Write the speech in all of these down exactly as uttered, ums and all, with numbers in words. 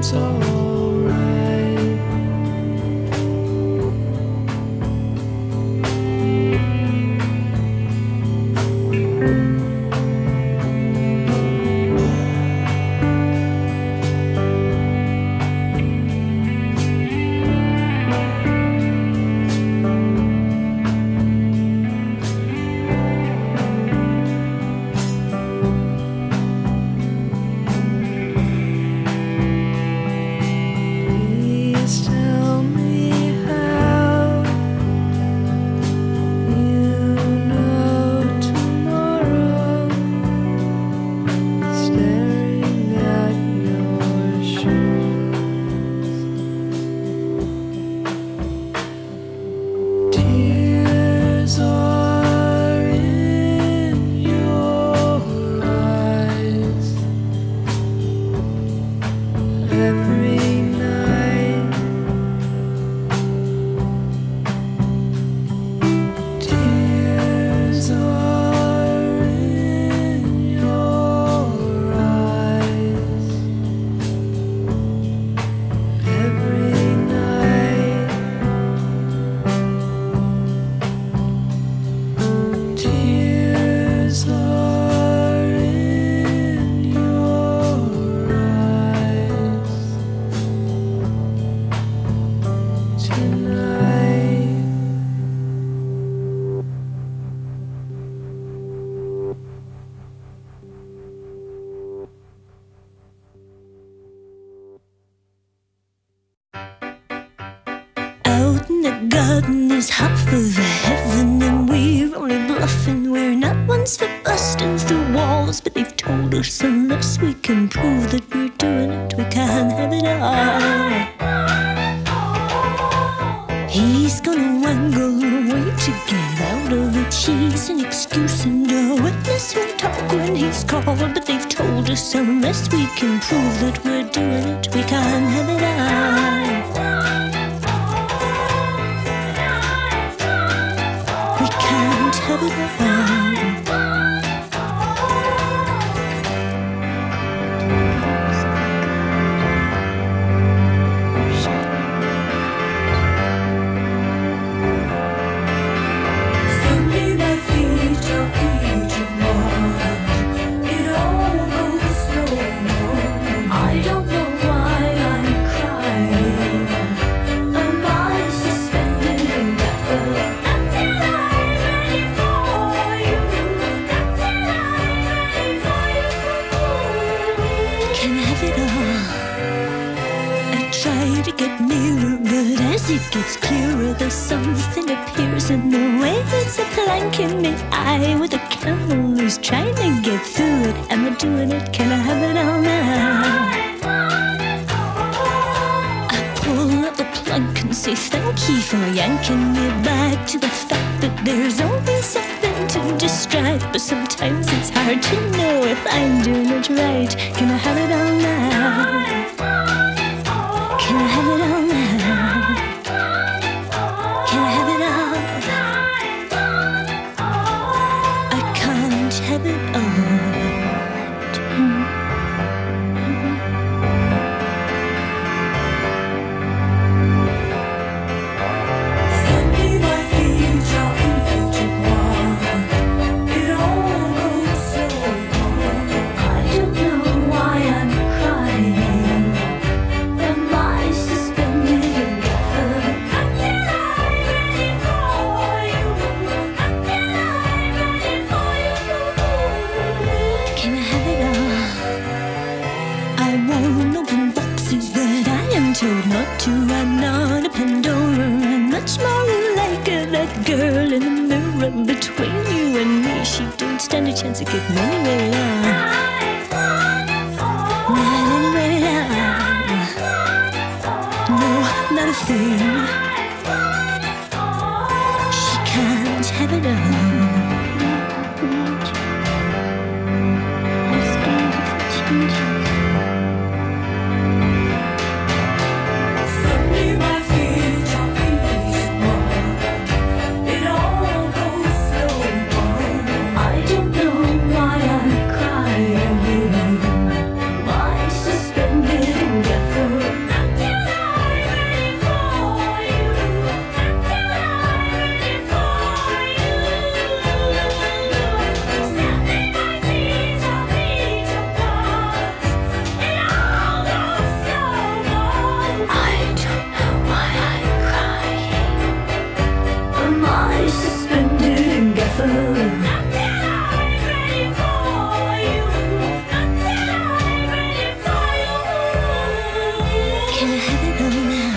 garden is half of heaven, and we're only bluffing. We're not ones for busting through walls, but they've told us unless we can prove that we're doing it, we can't have it all. He's gonna wangle away to get out of it. She's an excuse and a witness who'll talk when he's called, but they've told us unless we can prove that we're doing it, we can't have it all. We can't have it all. It gets clearer, there's something appears in the way. It's a plank in the eye with a camel who's trying to get through it. Am I doing it? Can I have it all now? I pull up the plank and say thank you for yanking me back to the fact that there's always something to distract. But sometimes it's hard to know if I'm doing it right. Can I have it all now? Can I have it all now? Have it all. Send me my future, future one. It all goes so wrong. I don't know why I'm crying. Am I suspended in heaven until I'm ready for you? Until I'm ready for you. Can I have it all? I won't open boxes that I am told not to. I'm not a Pandora. I'm much more like that girl in the mirror between you and me. She don't stand a chance of getting anywhere at all. Not anywhere at all. No, not a thing. She can't have it all. Suspended in death. Not till I'm ready for you. Not till I'm ready for you. Can I have it all now?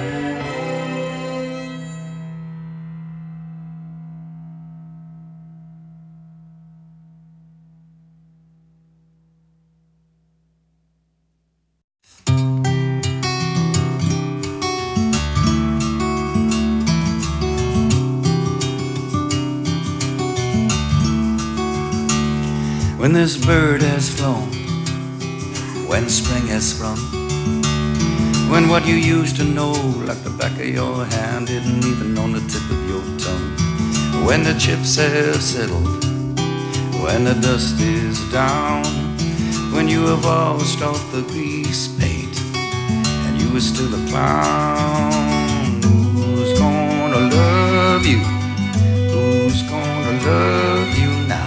When this bird has flown, when spring has sprung, when what you used to know like the back of your hand isn't even on the tip of your tongue, when the chips have settled, when the dust is down, when you have washed off the grease paint and you are still a clown, who's gonna love you? Who's gonna love you now?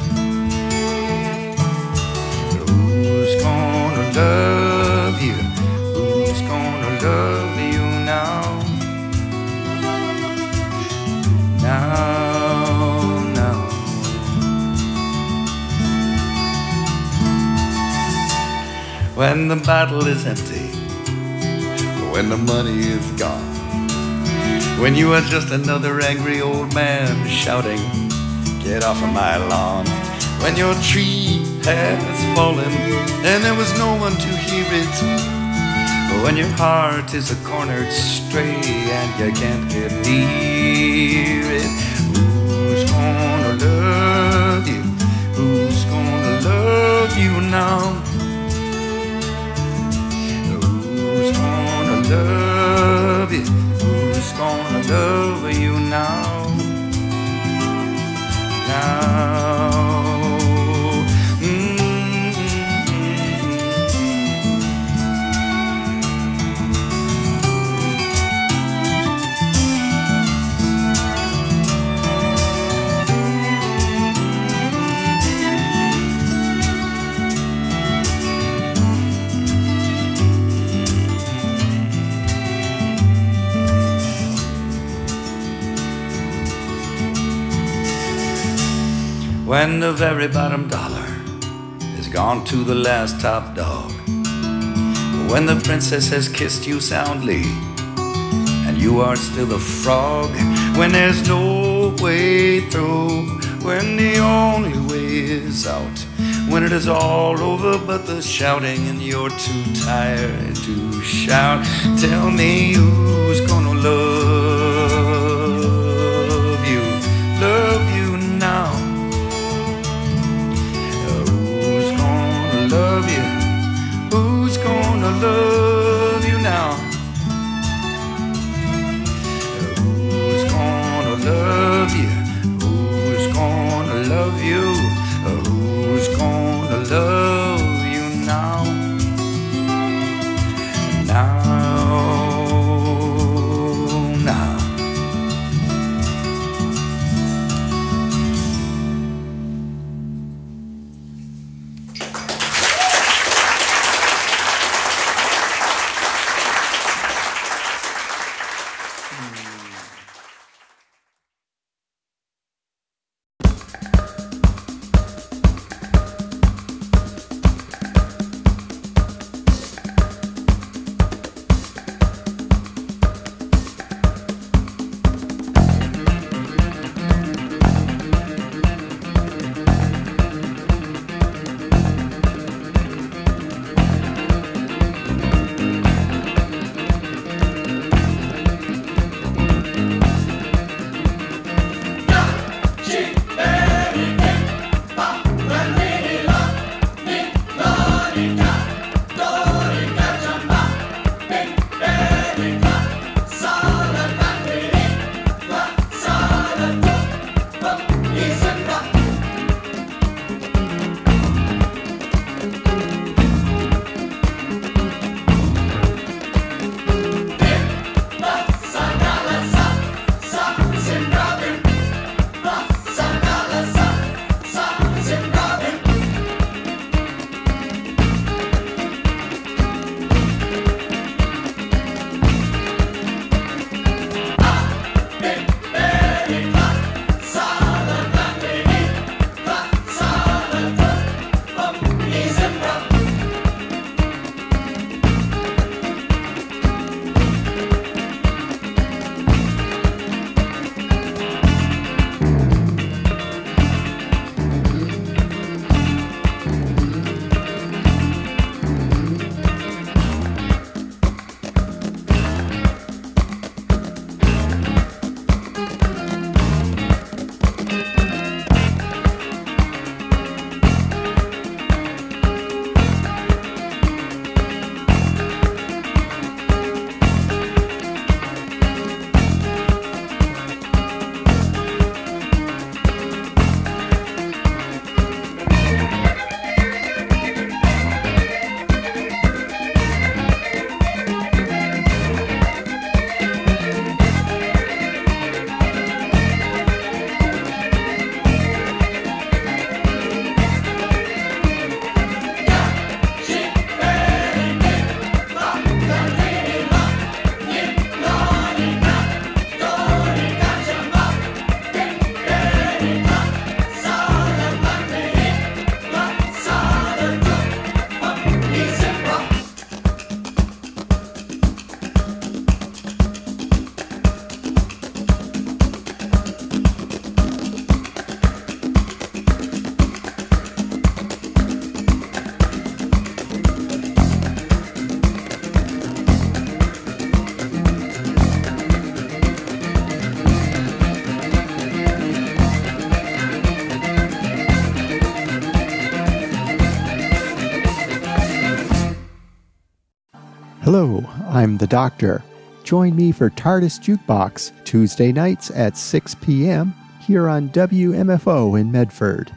Love you, who's gonna love you now? Now, now. When the bottle is empty, when the money is gone, when you are just another angry old man shouting, "Get off of my lawn!" When your tree has fallen and there was no one to hear it, when your heart is a cornered stray and you can't get near it, who's gonna love you? Who's gonna love you now? Who's gonna love you? Who's gonna love you now? Now. When the very bottom dollar is gone to the last top dog, when the princess has kissed you soundly and you are still a frog, when there's no way through, when the only way is out, when it is all over but the shouting and you're too tired to shout, tell me who's gonna love you, love you now? Love you, who's gonna love you now? Who's gonna love you? Who's gonna love you? Who's gonna love you now? Now, now. Hello, I'm the Doctor. Join me for TARDIS Jukebox Tuesday nights at six p.m. here on W M F O in Medford.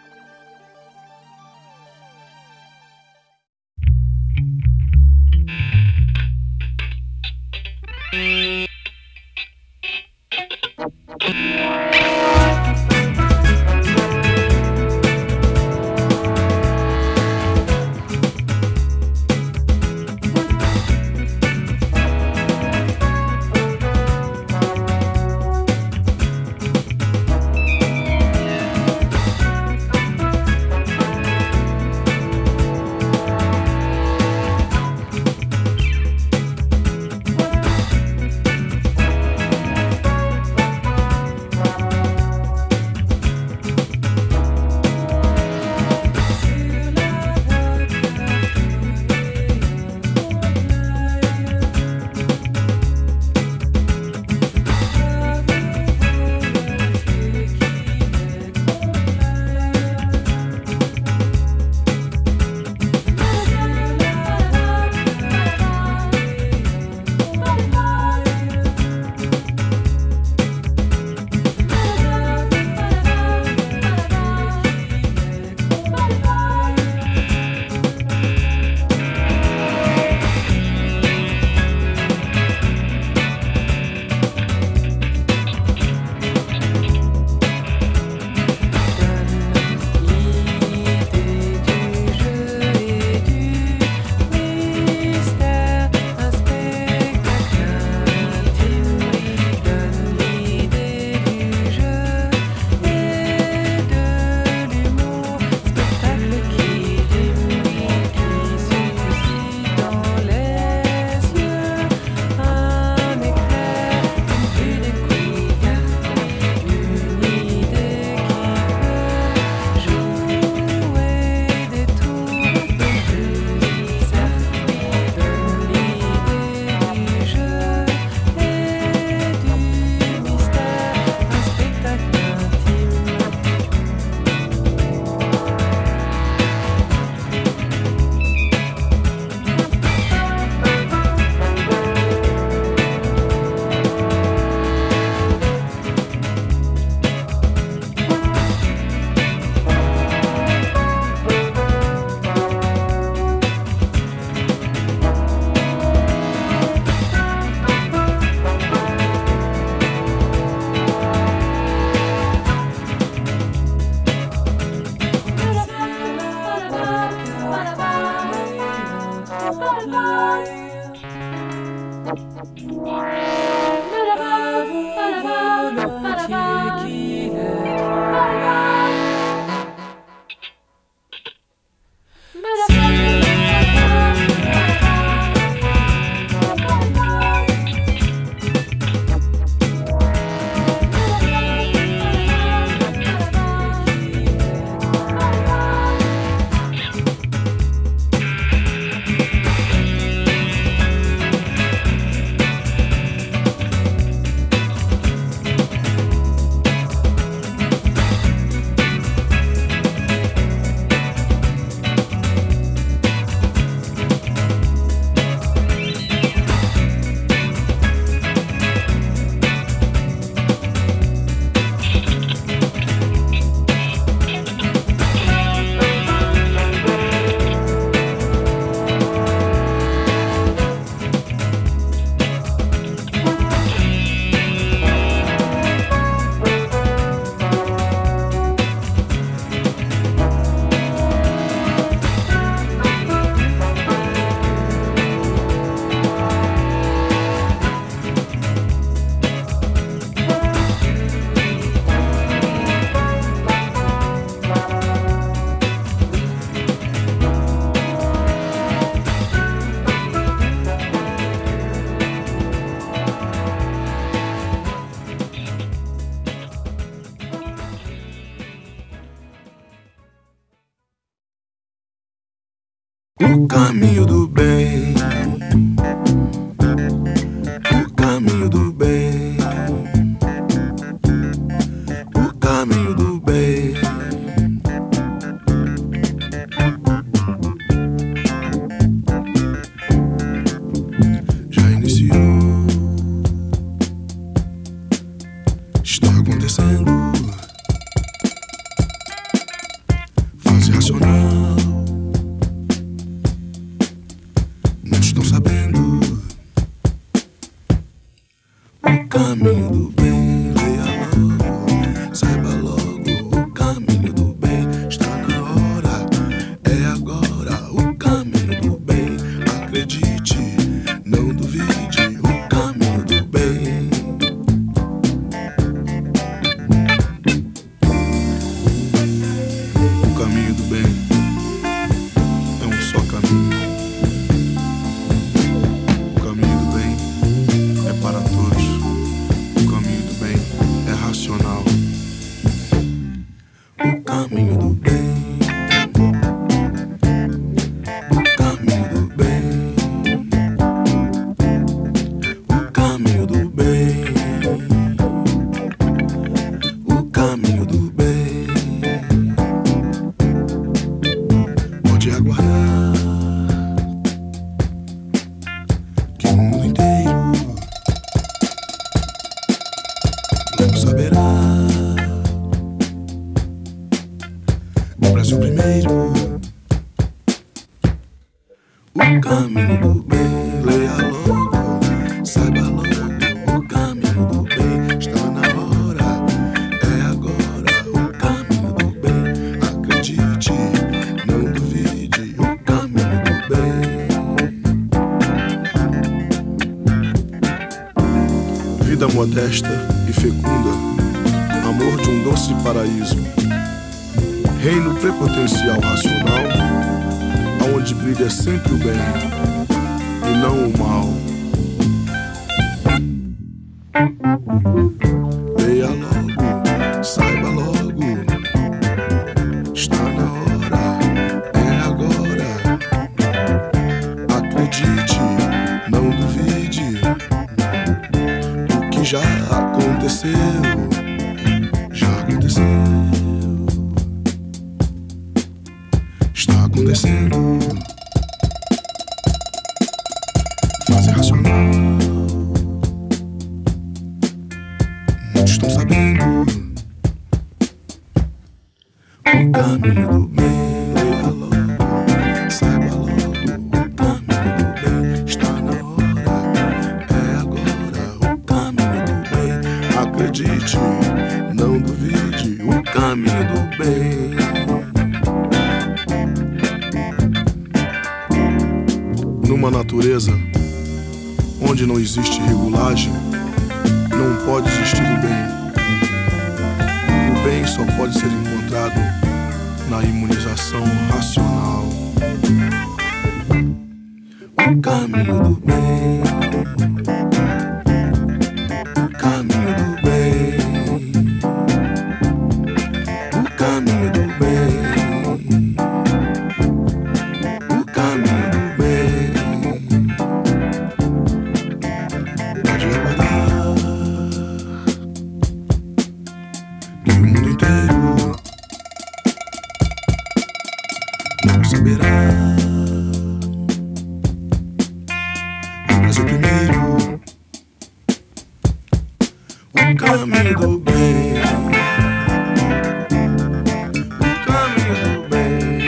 O caminho do bem, o caminho do bem, o caminho do bem. caminho do bem, leia logo, saiba logo, o caminho do bem está na hora, é agora, o caminho do bem, acredite, não duvide, o caminho do bem. O caminho do bem é um só caminho. O caminho do bem é para todos. O caminho do bem é racional. O caminho do bem. O caminho do bem. O caminho do bem. O caminho do bem. Pode aguardar que o mundo inteiro logo saberá. O Brasil primeiro. O caminho do bem, leia logo, saiba logo. O caminho do bem está na hora, é agora. O caminho do bem, acredite, não duvide. O caminho do bem. Vida modesta e fecunda, amor de um doce paraíso, reino prepotencial racional, aonde brilha sempre o bem e não o mal. Leia logo, saiba logo, está na hora, é agora. Acredite, não duvide, o que já aconteceu, já aconteceu, está acontecendo. Fase racional, muitos estão sabendo. O caminho do bem, leia logo, saiba logo. O caminho do bem está na hora, é agora. O caminho do bem, acredite, não duvide. O caminho do bem. Numa natureza onde não existe regulagem, não pode existir o bem. O bem só pode ser encontrado na imunização racional. O caminho do bem. O caminho do bem. O caminho do bem. O caminho do bem. Pode aguardar que o mundo inteiro não saberá. O Brasil primeiro. O caminho do bem. O caminho do bem.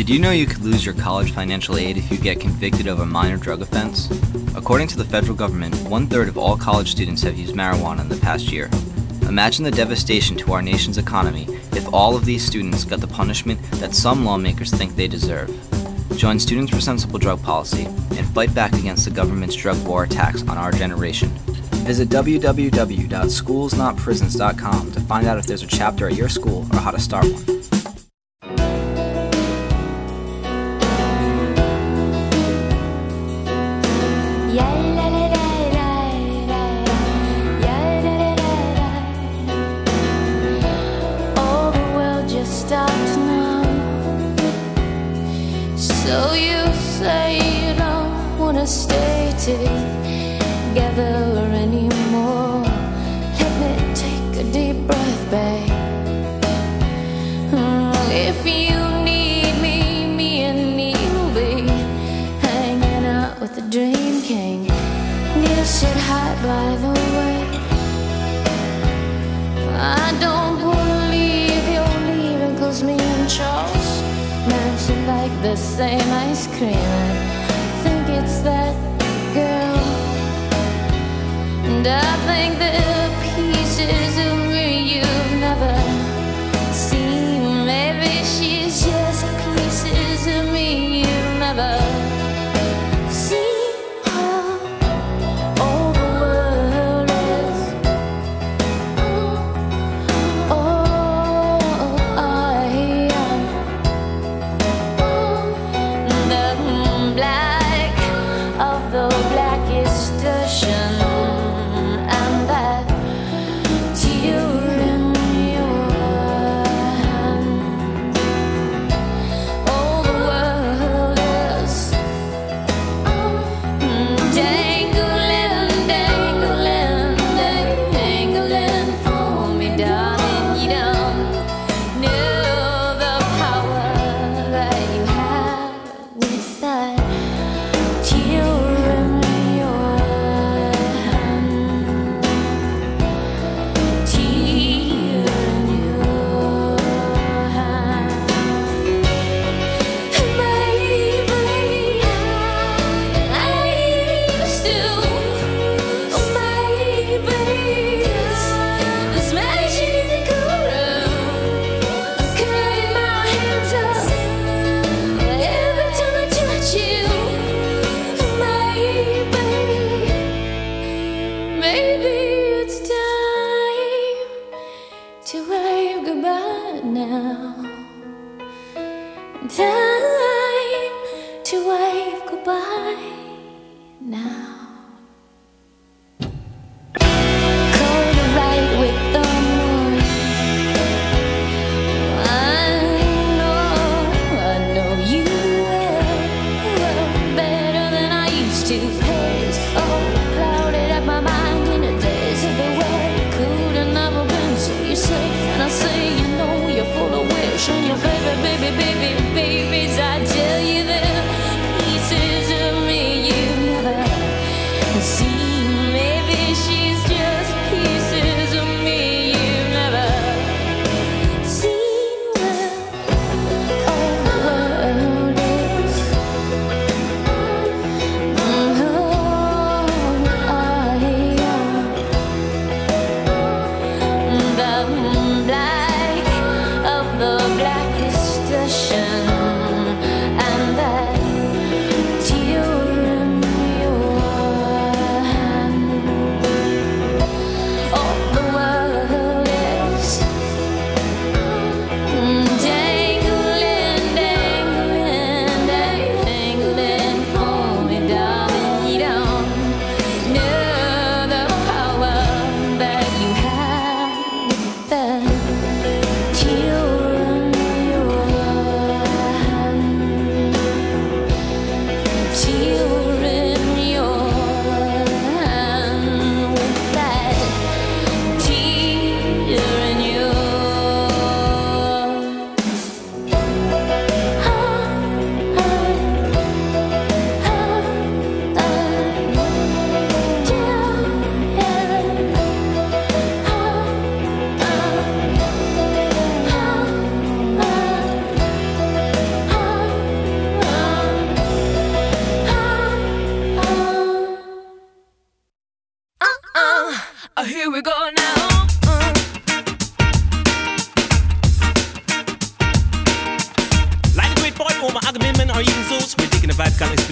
Did you know you could lose your college financial aid if you get convicted of a minor drug offense? According to the federal government, one-third of all college students have used marijuana in the past year. Imagine the devastation to our nation's economy if all of these students got the punishment that some lawmakers think they deserve. Join Students for Sensible Drug Policy and fight back against the government's drug war attacks on our generation. Visit w w w dot schools not prisons dot com to find out if there's a chapter at your school or how to start one. So you say you don't wanna stay together anymore. Let me take a deep breath, babe. If you need me, me and Neil will be hanging out with the Dream King. Neil said hi, by the way. I don't believe you're leaving, 'cause me and Charles Nancy like the same ice cream. I think it's that girl, and I think there are pieces of me you've never seen. Maybe she's just pieces of me you've never seen. All the world is oh, I am.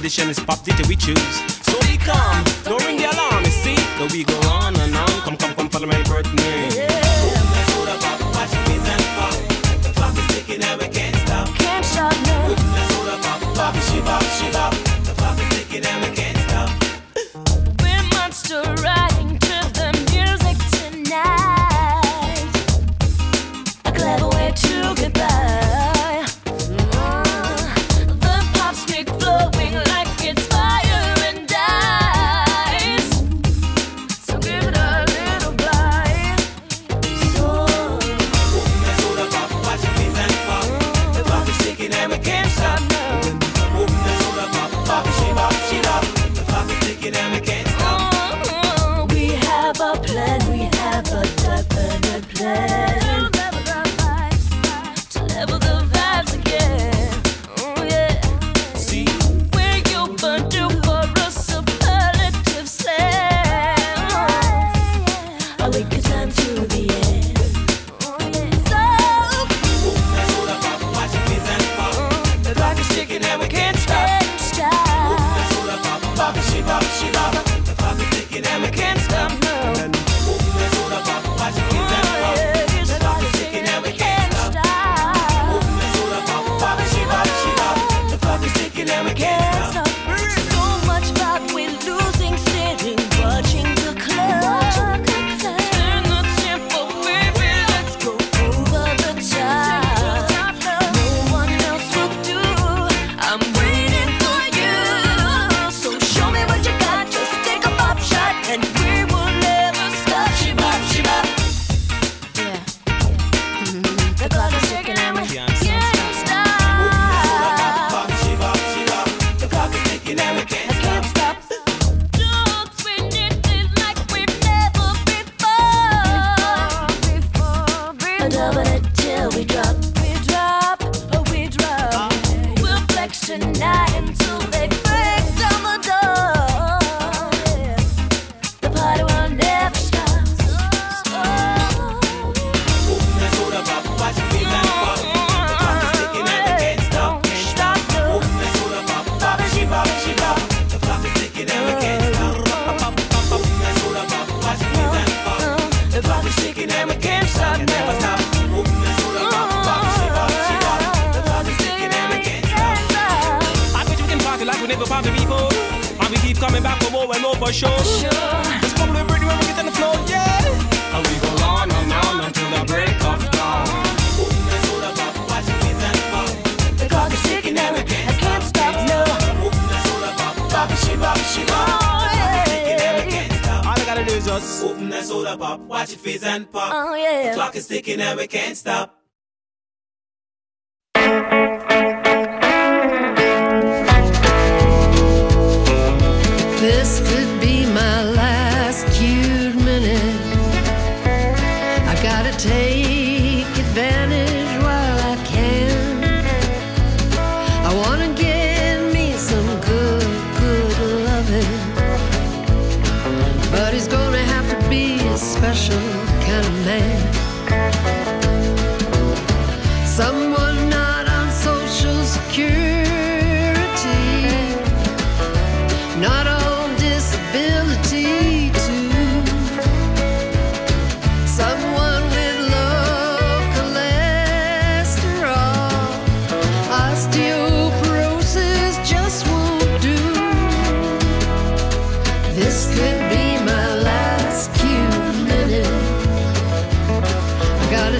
position is pop till we choose. So we come, don't ring the alarm, you see. So we go on and on. Come, come, come, follow my birthday. Yeah. Soda pop, watch it fizz and pop. The clock is ticking and we can't stop. Can't stop now. Soda pop, pop, she bop, she bop. The clock is ticking and we can't stop. We're monster riding to the music tonight. A clever way to get by. The pop stick flowing like it's fire and ice. So give it a little bite. So Soda pop, watch it fizz and pop. The clock is ticking and we can't stop. Soda pop, pop, she bop, she bop. The clock is ticking and we can't stop. oh, we have a plan, we have a definite plan. To level the vibes again. Oh yeah. See, We're overdue for a superlative slam. A week of time to the end. Oh yeah. soda pop, watch it fizz and pop. The clock is ticking and we can't So stop. can't stop. Soda pop, pop, she bop, she bop. The clock is ticking and we can't stop. No. Soda pop, watch it fizz and pop. Oh, The clock is ticking and we can't stop. Soda pop, pop, she bop, she bop. The clock is ticking and we can't stop. So much about we're losing, sitting, watching the clock. Turn the tempo, baby, let's go over the top. No one else will do. I'm waiting for you. So show me what you got. Just take a pop shot, and we will never stop. She bop, she bop. Yeah. The clock is ticking and we can't stop. Pop, she bop, she bop. The clock is ticking and we can't I can't stop. Don't spin it like we've never before. Before, before. Double it till we drop. We drop, oh we drop. We'll flex tonight until they break down the door. The party will never stop. Soda pop, watch it fizz and pop. The clock is ticking and we can't stop. Can't stop. Soda pop, pop, she bop, she bop. The clock is ticking and we can't stop. Pop, pop, pop, soda pop, watch it fizz and pop. The clock is ticking and we can't stop. Can never stop. Soda pop, pop, she bop, she bop. The clock is ticking and we can't stop. I bet you can party like we never party before. And we keep coming back for more and more for sure. It's probably pretty when we get on the floor, yeah. And we go on and on until the break of dawn. Soda pop, watch it fizz and pop. The clock is ticking and I can't stop, no. Soda pop, pop, she bop, she bop. Oh, yeah, yeah. All I gotta do is just open that soda pop, watch it fizz and pop. Oh, yeah. The clock is ticking and we can't stop. This could be my last cute minute. I gotta take advantage while I can. I wanna get me some good, good loving. But he's gonna have to be a special kind of man. Someone not on Social Security, not on disability too. Someone with low cholesterol, osteoporosis just won't do. This could be my last cute minute. I gotta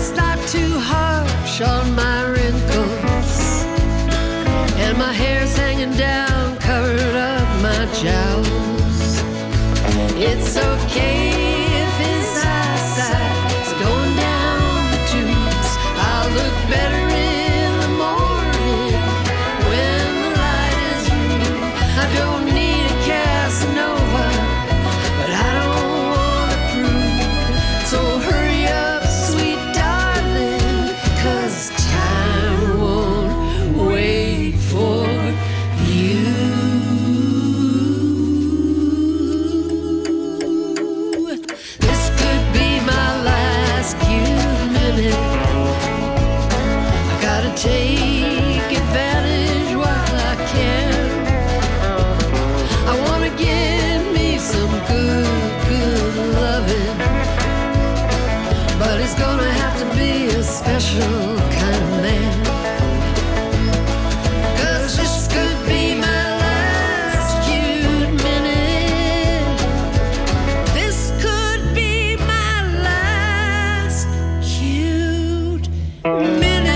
it's not too harsh on my wrinkles, and my hair's hanging down, covered up my jowls. It's okay if his eyesight's going down the tubes. I'll look better in the morning when the light is through. I don't need a Casanova, but I don't want to prove. So hurry up, sweet darling, 'cause time won't wait for you. This could be my last cute minute. I gotta take advantage while I can. I wanna give me some good, good loving, but it's gonna have to be a special kind of man. 'Cause this could be my last cute minute. This could be my last cute minute.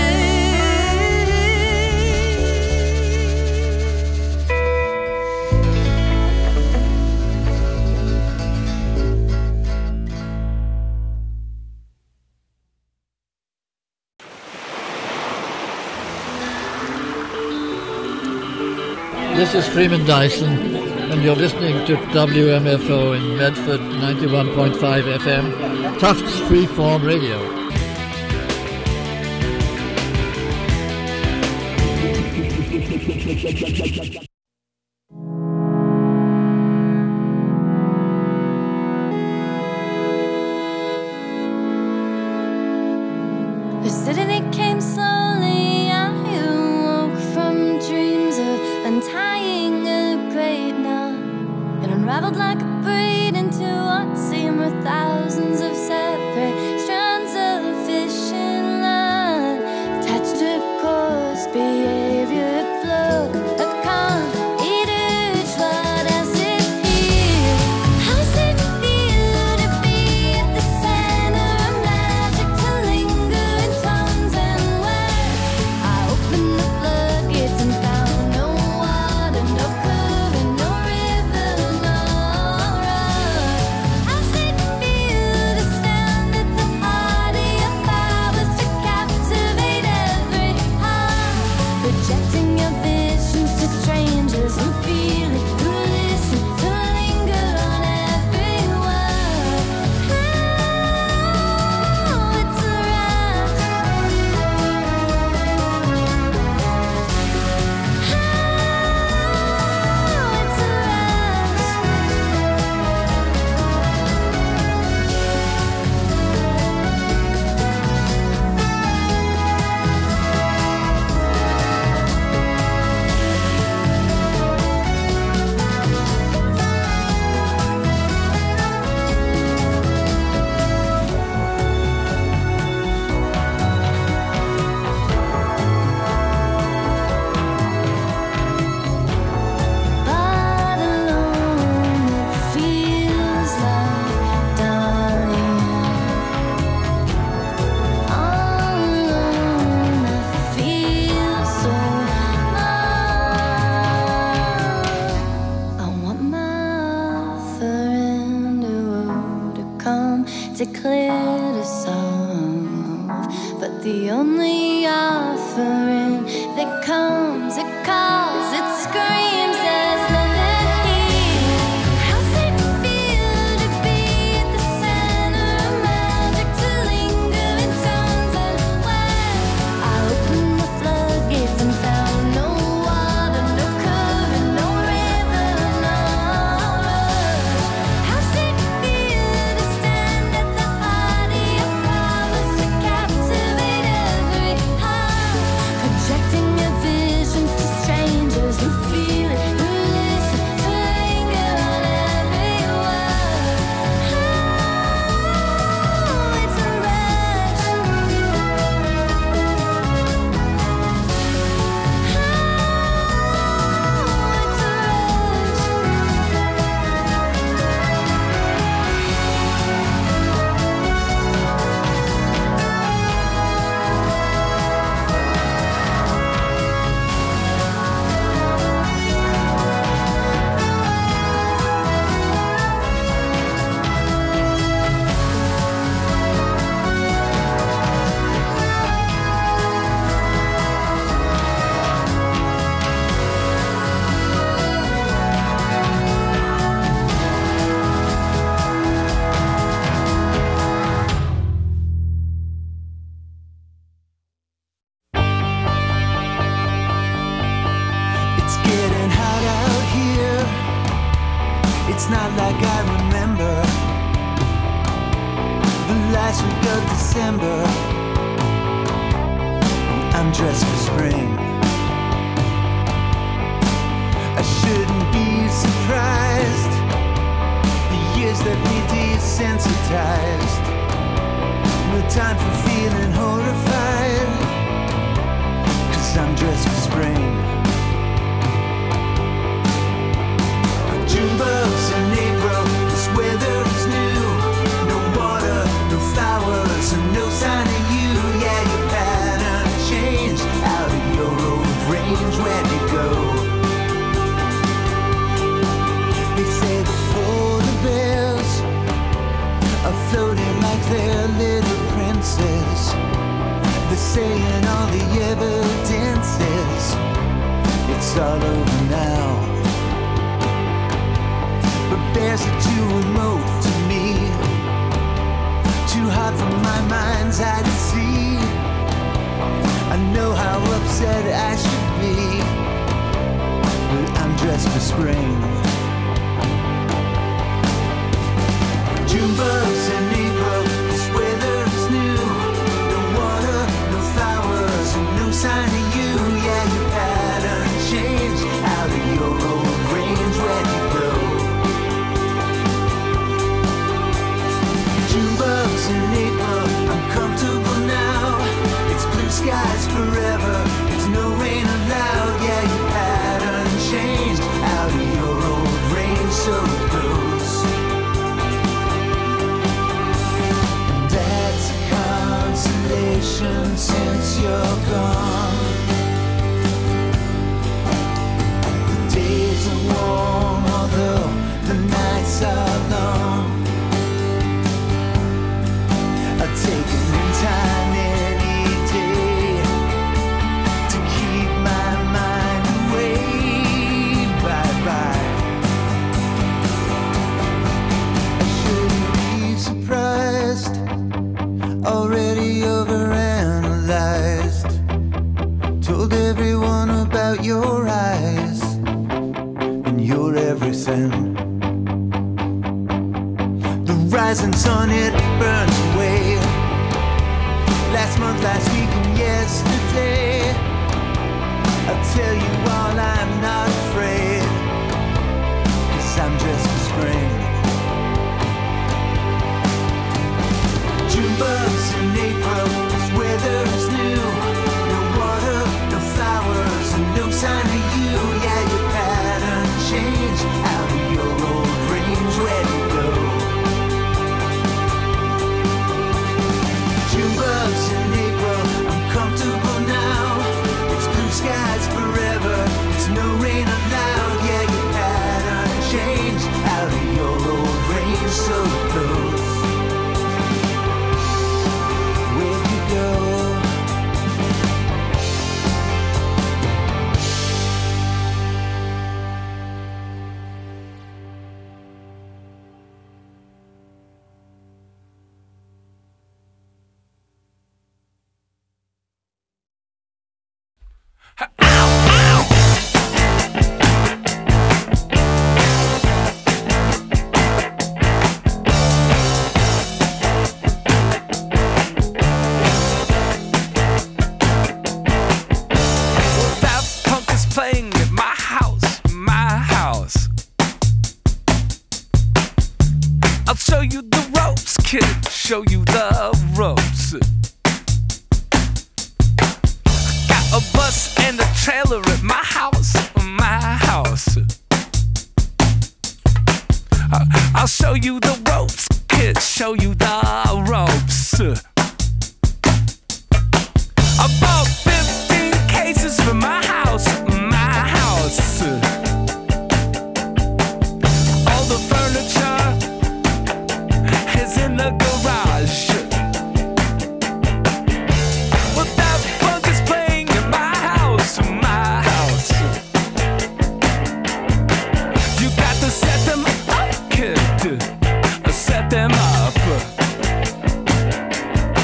This is Freeman Dyson, and you're listening to W M F O in Medford, ninety-one point five F M, Tufts Freeform Radio. The city came slowly. I awoke from dreams of untying a great knot, and unraveled like a braid into what seemed were thousands of separate strands of fishing line, attached to coarse behavior at flow. A con eater's flood as it here. How's it feel to be at the center of magic, to linger in tones and words? I opened the floodgates and found no water, no current, no river, no road. How's it feel to stand at the heart of your powers, to captivate every heart, projecting your visions to strangers who feel it, who listen, to linger on every word? Oh, it's a rush. Oh, it's a But alone it feels like dying. All alone I feel so low. I want my offering to come to clear the solve, but the only offering that comes, it calls, it screams, there's nothing here. How's it feel to be at the center of magic, to linger in tones and words? I opened the floodgates and found no water, no current, no river, no road. How's it feel to stand at the heart of your powers, to captivate every heart, projecting your visions to strangers who feel It's not like I remember the last week of December. I'm dressed for spring. I shouldn't be surprised. The years left me desensitized. No time for feeling horrified, 'cause I'm dressed for spring. June bugs in April, this weather is new. No water, no flowers, and no sign of you. Yeah, your pattern changed out of your old range. Where'd you go? They say the polar bears are floating like they're little princes. They're saying all the evidence is it's all over now. But bears are too remote to me, too hard for my mind's eye to see. I know how upset I should be, but I'm dressed for spring. June bugs in April, this weather is new. No water, no flowers, and no sign of you. Yeah, your pattern changed out of your old range. Where'd you go? June bugs in April, I'm comfortable now. It's blue skies forever, it's no rain allowed. Yeah, your pattern changed out of your old range, so it goes. That's a consolation since you're gone. The days are warm, although the nights are long. I've taken time any day to keep my mind away. Bye bye. I shouldn't be surprised. Already overanalyzed. Told everyone about your eyes and your everything. The rising sun, it burns away. Last month, last week, and yesterday. I'll tell you all, I'm not afraid, 'cause I'm dressed for spring. June bugs in April, this weather is new. No water, no flowers, and no sign of you. Yeah, your pattern changed out of your old range. Where'd you go? June bugs in April, I'm comfortable now. It's blue skies forever, it's no rain allowed. Yeah, your pattern changed out of your old range, so it goes. Where'd you go? Show you the ropes. Got a bus and a trailer at my house, my house. I'll show you the ropes, kid, show you the ropes. I bought fifteen cases for my house, my house. All the furniture is in the garage. Well, that bug is playing in my house, my house. You got to set them up, kid. Set them up.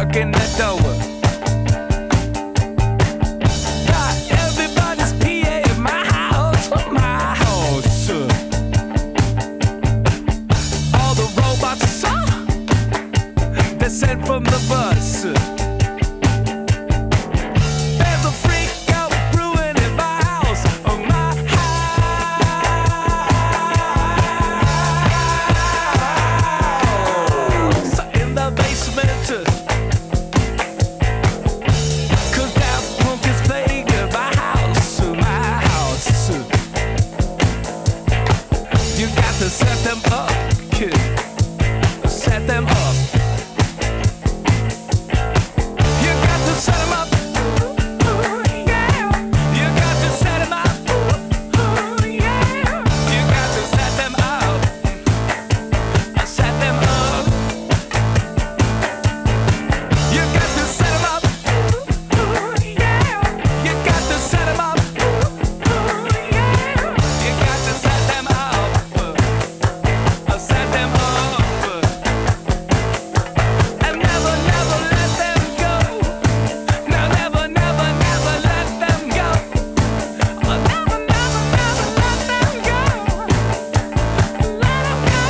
knocking the door. Got everybody's P A in my house, my house. All the robots are descend from the bus. There's a freak out brewing in my house, oh my house. In the basement, 'cause that punk is playing in my house, my house. You got to set them up, kid. Set them up. You got to set them up. Yeah. You got to set them up. Yeah. You got to set them up. Set them up. You got to set them up. Yeah. You got to set them up. Yeah. You got to set them up. Set them up. And never, never let them go. No, never, never, never let them go. Oh, never, never, never let them go. Let them go.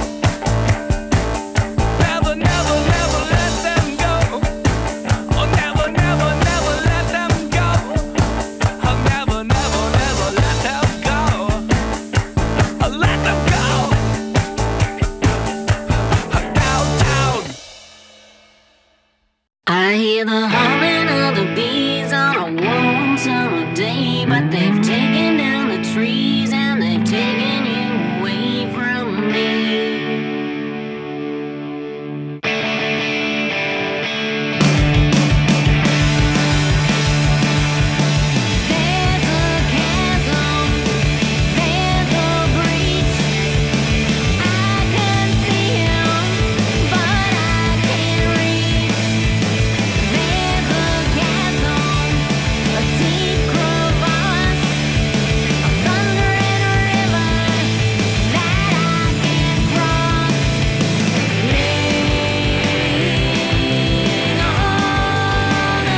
Never, never, never let them go. Oh, never, never, never let them go. Oh, never, never, never let them go. Oh, let them go. Downtown. I hear the humming of the bees on a warm summer day, but they've taken down the trees and they've taken you away from me. There's a chasm, there's a breach. I can see him, but I can't reach. There's a chasm, a deep crevasse, a thundering river that I can't cross. Lean on of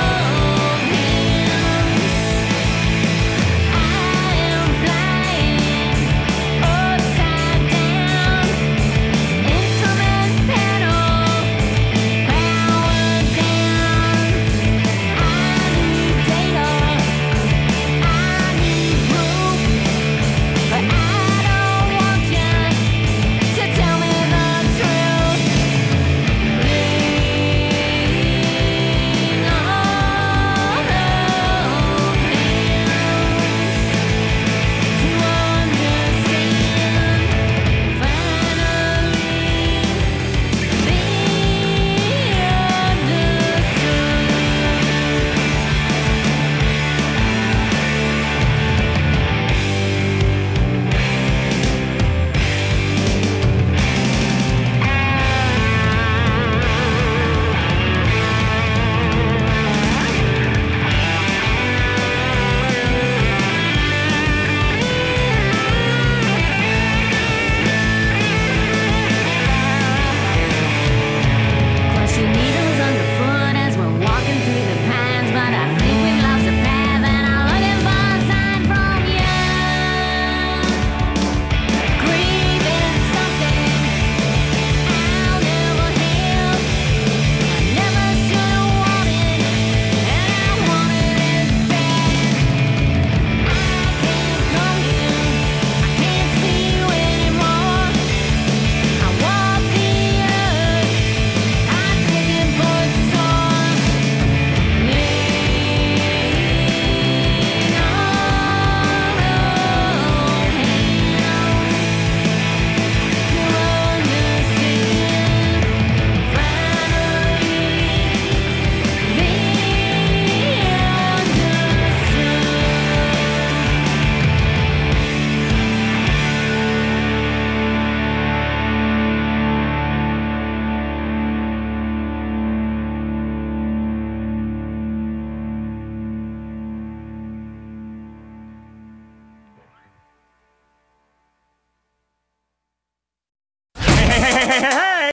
hands, I am flying upside down, instrument pedal powered down. I need data, I need proof, but I don't want you to tell me the truth. Lean on of hands to understand, finally be Crushing needles underfoot as we're walking through the pines, but I think we've lost the path and I'm looking for a sign from you. Grieving something I'll never have. I never should have wanted, and I wanted it bad. I can't come here, I can't see you anymore. I walk the earth, I'm taking foot sore. Lean on of hands to understand, finally be understood. Hey, hey, hey, hey, hey,